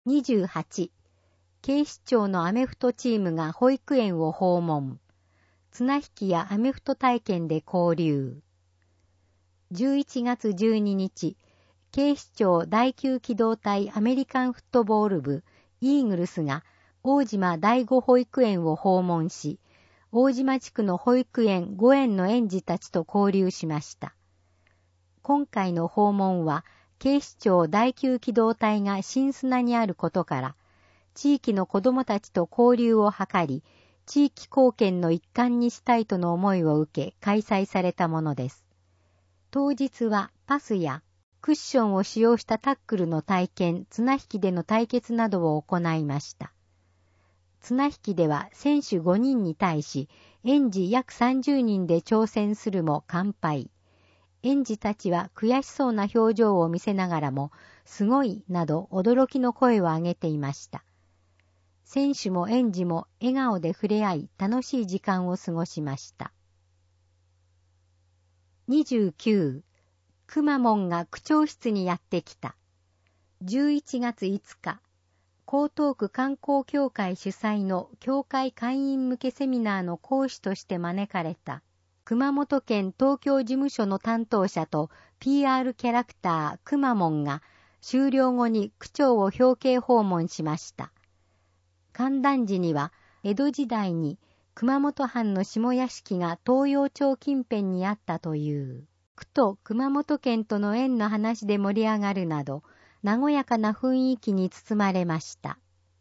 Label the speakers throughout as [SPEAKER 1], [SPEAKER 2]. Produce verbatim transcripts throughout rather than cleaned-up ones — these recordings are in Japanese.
[SPEAKER 1] にじゅうはち、警視庁のアメフトチームが保育園を訪問。綱引きやアメフト体験で交流。じゅういちがつじゅうににち、警視庁第きゅう機動隊アメリカンフットボール部イーグルスが大島第五保育園を訪問し、大島地区の保育園ご園の園児たちと交流しました。今回の訪問は、警視庁第きゅう機動隊が新砂にあることから、地域の子どもたちと交流を図り、地域貢献の一環にしたいとの思いを受け開催されたものです。当日はパスやクッションを使用したタックルの体験、綱引きでの対決などを行いました。綱引きでは選手ごにんに対し、園児約さんじゅうにんで挑戦するも完敗。園児たちは悔しそうな表情を見せながらも、すごいなど驚きの声を上げていました。選手も園児も笑顔で触れ合い楽しい時間を過ごしました。にじゅうきゅう、くまモンが区長室にやってきた。じゅういちがついつか、江東区観光協会主催の協会会員向けセミナーの講師として招かれた。熊本県東京事務所の担当者と ピーアール キャラクターくまモンが終了後に区長を表敬訪問しました。観覧時には江戸時代に熊本藩の下屋敷が東洋町近辺にあったという。区と熊本県との縁の話で盛り上がるなど、和やかな雰囲気に包まれました。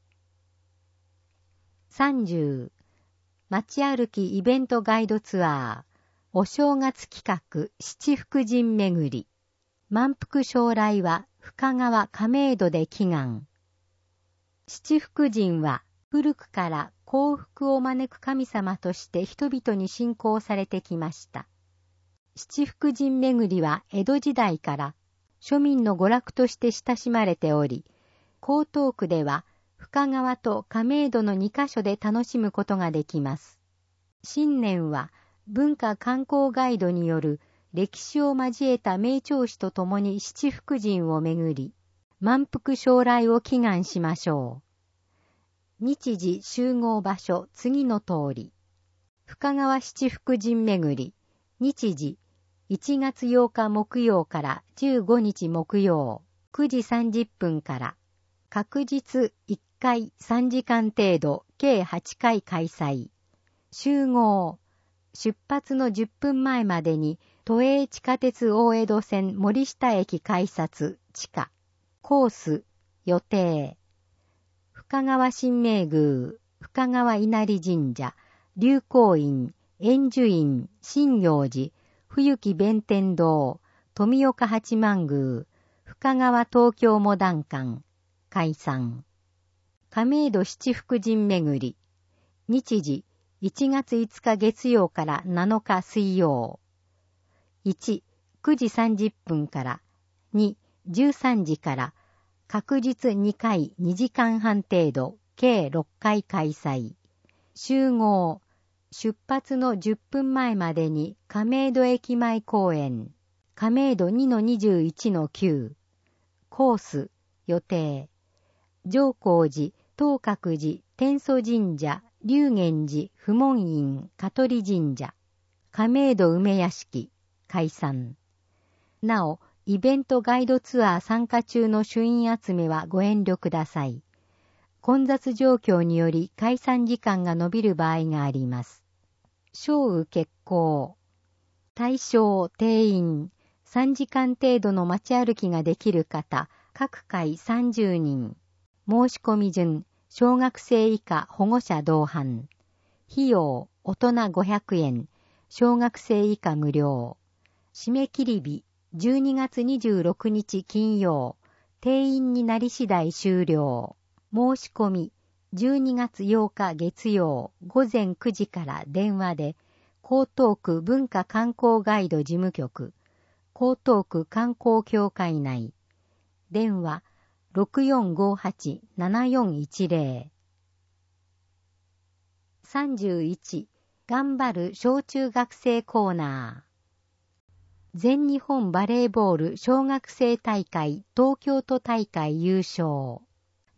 [SPEAKER 1] さんじゅう、街歩きイベントガイドツアー。お正月企画七福神巡り。満腹将来は深川亀戸で祈願。七福神は古くから幸福を招く神様として人々に信仰されてきました。七福神巡りは江戸時代から庶民の娯楽として親しまれており、江東区では深川と亀戸のにカ所で楽しむことができます。新年は文化観光ガイドによる歴史を交えた名調子とともに七福神をめぐり、満腹将来を祈願しましょう。日時集合場所次の通り。深川七福神めぐり、日時いちがつようか木曜からじゅうごにち木曜、くじさんじゅっぷんから、確実いっかいさんじかん程度計はちかい開催。集合。出発のじゅっぷんまえまでに都営地下鉄大江戸線森下駅改札地下コース予定深川神明宮深川稲荷神社龍光院円寿院新行寺冬木弁天堂富岡八幡宮深川東京モダン館解散亀戸七福神巡り日時いちがついつか月曜からなのか水曜。いち、くじさんじゅっぷんから。に、じゅうさんじから。確実にかいにじかんはん程度、計ろっかい開催。集合。出発のじゅっぷんまえまでに亀戸駅前公園。亀戸 にのにじゅういちのきゅう。コース、予定。上光寺、東覚寺、天祖神社、龍源寺、不門院、香取神社、亀戸梅屋敷、解散。なお、イベントガイドツアー参加中の朱印集めはご遠慮ください。混雑状況により開山時間が延びる場合があります。小雨決行。対象定員。さんじかん程度の街歩きができる方、各回さんじゅうにん。申し込み順。小学生以下保護者同伴。費用、大人ごひゃくえん、小学生以下無料。締め切り日、じゅうにがつにじゅうろくにち金曜。定員になり次第終了。申し込み、じゅうにがつようか月曜、ごぜんくじから電話で、江東区文化観光ガイド事務局、江東区観光協会内。電話、ろくよんごはち ななよんいちぜろ。さんじゅういち、頑張る小中学生コーナー。全日本バレーボール小学生大会東京都大会優勝。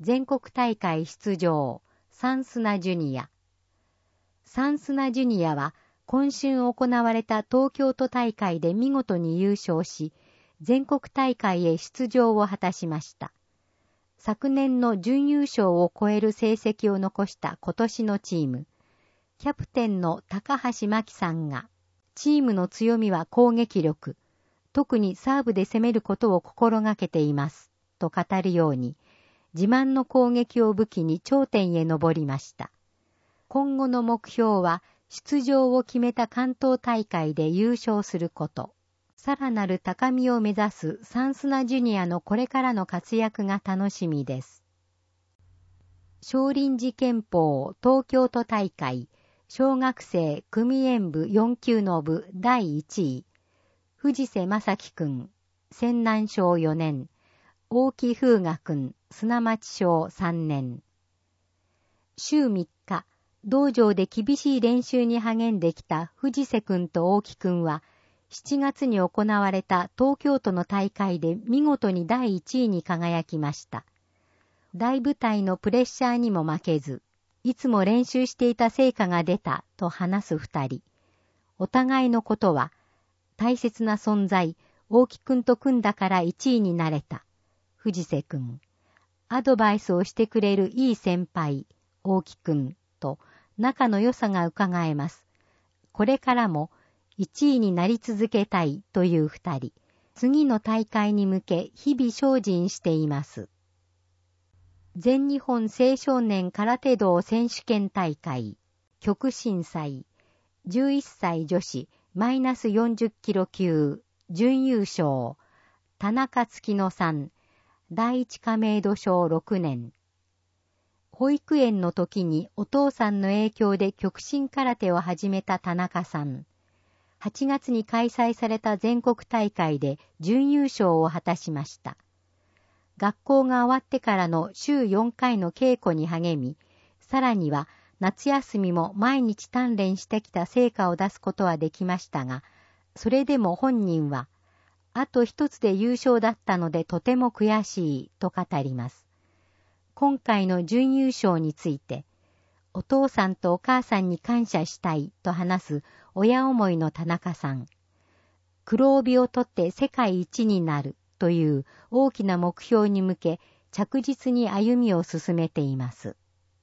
[SPEAKER 1] 全国大会出場、サンスナジュニア。サンスナジュニアは今春行われた東京都大会で見事に優勝し、全国大会へ出場を果たしました。昨年の準優勝を超える成績を残した今年のチーム。キャプテンの高橋真希さんが、チームの強みは攻撃力、特にサーブで攻めることを心がけています、と語るように、自慢の攻撃を武器に頂点へ上りました。今後の目標は、出場を決めた関東大会で優勝すること。さらなる高みを目指すサンスナジュニアのこれからの活躍が楽しみです。少林寺拳法東京都大会小学生組演部よん級の部だいいちい。藤瀬正樹くん、泉南小よねん。大木風雅くん、砂町小さんねん。週みっか、道場で厳しい練習に励んできた藤瀬くんと大木くんは、しちがつに行われた東京都の大会で見事にだいいちいに輝きました。大舞台のプレッシャーにも負けず、いつも練習していた成果が出たと話す二人。お互いのことは、大切な存在、大木くんと組んだからいちいになれた。藤瀬くん。アドバイスをしてくれるいい先輩、大木くんと仲の良さがうかがえます。これからもいちいになり続けたいという二人。次の大会に向け日々精進しています。全日本青少年空手道選手権大会、極審祭、じゅういっさい女子マイナスよんじゅっキロ級、準優勝、田中月乃さん、第一亀戸小ろくねん。保育園の時にお父さんの影響で極真空手を始めた田中さん。はちがつに開催された全国大会で準優勝を果たしました。学校が終わってからの週よんかいの稽古に励み、さらには夏休みも毎日鍛錬してきた成果を出すことはできましたが、それでも本人は、あと一つで優勝だったのでとても悔しいと語ります。今回の準優勝について、お父さんとお母さんに感謝したいと話す親思いの田中さん。黒帯を取って世界一になるという大きな目標に向け着実に歩みを進めています。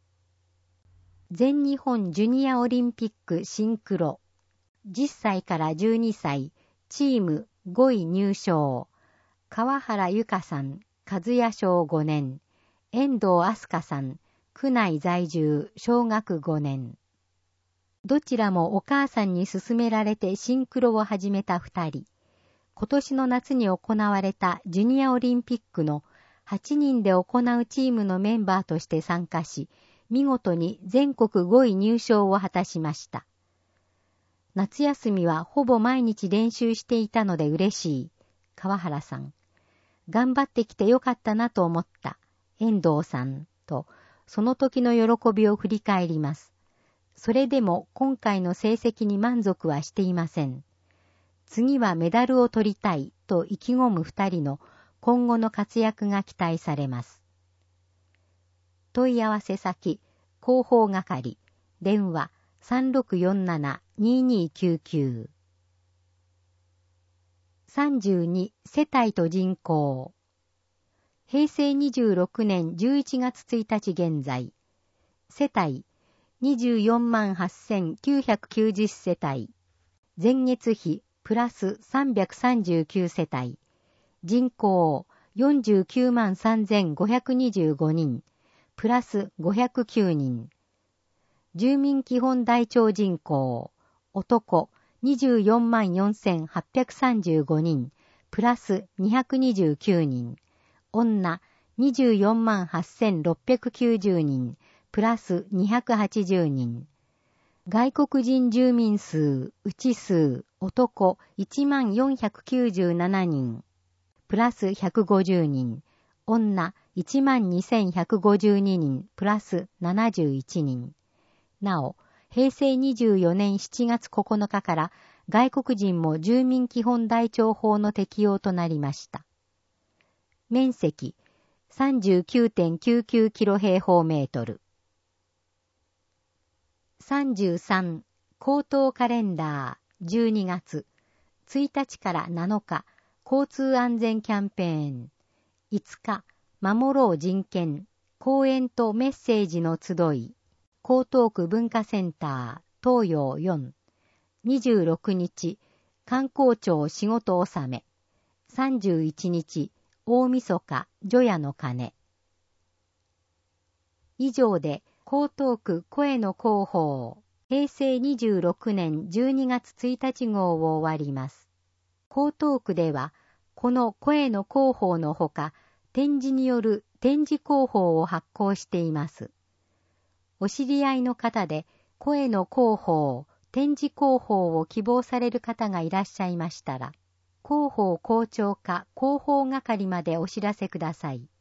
[SPEAKER 1] 全日本ジュニアオリンピックシンクロ。じゅっさいからじゅうにさい、チームごい入賞。川原由香さん、和也小ごねん。遠藤飛鳥さん、区内在住、小学ごねん。どちらもお母さんに勧められてシンクロを始めた二人。今年の夏に行われたジュニアオリンピックのはちにんで行うチームのメンバーとして参加し、見事に全国ごい入賞を果たしました。夏休みはほぼ毎日練習していたので嬉しい。川原さん。頑張ってきてよかったなと思った。遠藤さんと、その時の喜びを振り返ります。それでも今回の成績に満足はしていません。次はメダルを取りたいと意気込む二人の今後の活躍が期待されます。問い合わせ先、広報係、電話 さんろくよんななにーにーきゅうきゅう。さんじゅうに世帯と人口。へいせいにじゅうろくねんじゅういちがつついたち現在、世帯にじゅうよんまんはっせんきゅうひゃくきゅうじゅう世帯、前月比プラスさんびゃくさんじゅうきゅう世帯、人口よんじゅうきゅうまんさんぜんごひゃくにじゅうごにん、プラスごひゃくきゅうにん。住民基本台帳人口、男にじゅうよんまんよんせんはっぴゃくさんじゅうごにん、プラスにひゃくにじゅうきゅうにん。女にじゅうよんまんはっせんろっぴゃくきゅうじゅうにん、プラスにひゃくはちじゅうにん。外国人住民数、内数、男いちまんよんひゃくきゅうじゅうななにん、プラスひゃくごじゅうにん。女いちまんにせんひゃくごじゅうににん、プラスななじゅういちにん。なお、へいせいにじゅうよねんしちがつここのかから外国人も住民基本台帳法の適用となりました。面積、 さんじゅうきゅうてんきゅうきゅうキロ平方メートル。さんじゅうさん、口頭カレンダーじゅうにがつついたちからなのか交通安全キャンペーン。いつか守ろう人権講演とメッセージの集い。江東区文化センター東洋よん。にじゅうろくにち観光庁仕事納め。さんじゅういちにち大晦日除夜の鐘。以上で江東区声の広報へいせいにじゅうろくねんじゅうにがつついたち号を終わります。江東区ではこの声の広報のほか展示による展示広報を発行しています。お知り合いの方で声の広報、展示広報を希望される方がいらっしゃいましたら、広報校長課広報係までお知らせください。